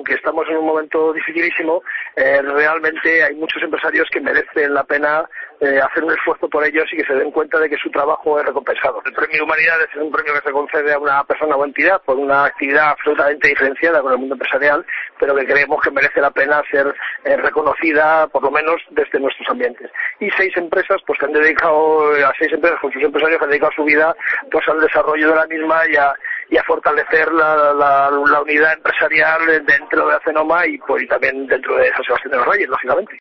aunque estamos en un momento dificilísimo, realmente hay muchos empresarios que merecen la pena hacer un esfuerzo por ellos y que se den cuenta de que su trabajo es recompensado. El Premio Humanidades es un premio que se concede a una persona o entidad por una actividad absolutamente diferenciada con el mundo empresarial, pero que creemos que merece la pena ser reconocida, por lo menos desde nuestros ambientes. Y 6 empresas, pues que han dedicado, a 6 empresas con sus empresarios que han dedicado su vida pues al desarrollo de la misma y a fortalecer la unidad empresarial dentro de Acenoma y también dentro de San Sebastián de los Reyes, lógicamente.